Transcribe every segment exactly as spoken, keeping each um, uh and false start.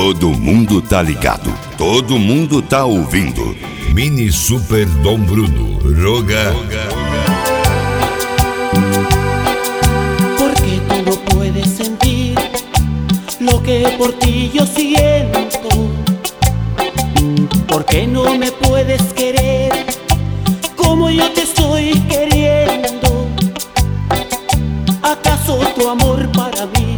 Todo mundo tá ligado, todo mundo tá ouvindo. Mini Super Dom Bruno, Roga. Porque tú no puedes sentir lo que por ti yo siento. Porque no me puedes querer como yo te estoy queriendo. ¿Acaso tu amor para mí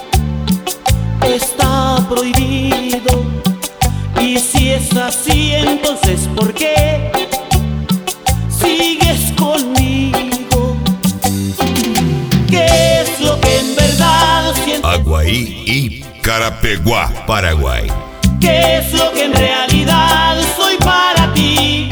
está prohibido? Y si es así, entonces ¿por qué sigues conmigo? ¿Qué es lo que en verdad sientes? Aguaí y Carapeguá, Paraguay. ¿Qué es lo que en realidad soy para ti?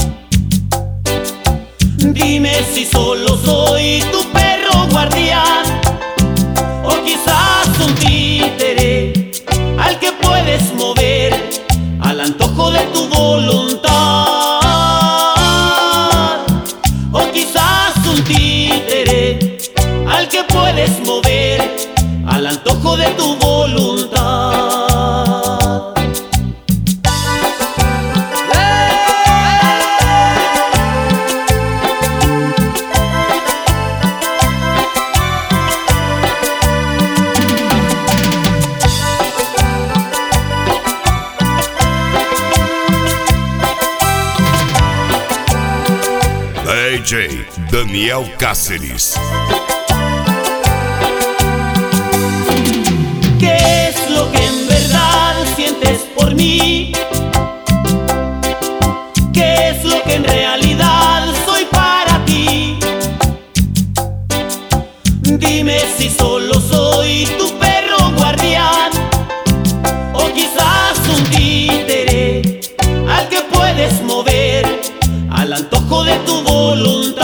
Dime si solo soy tu perro guardián, o quizás un títere al que puedes mover al antojo de tu voluntad. O quizás un títere al que puedes mover al antojo de tu voluntad. D J Daniel Cáceres. ¿Qué es lo que en verdad sientes por mí? ¿Qué es lo que en realidad soy para ti? Dime si solo soy tu perro guardián, o quizás un títere al que puedes mover al antojo de tu voluntad.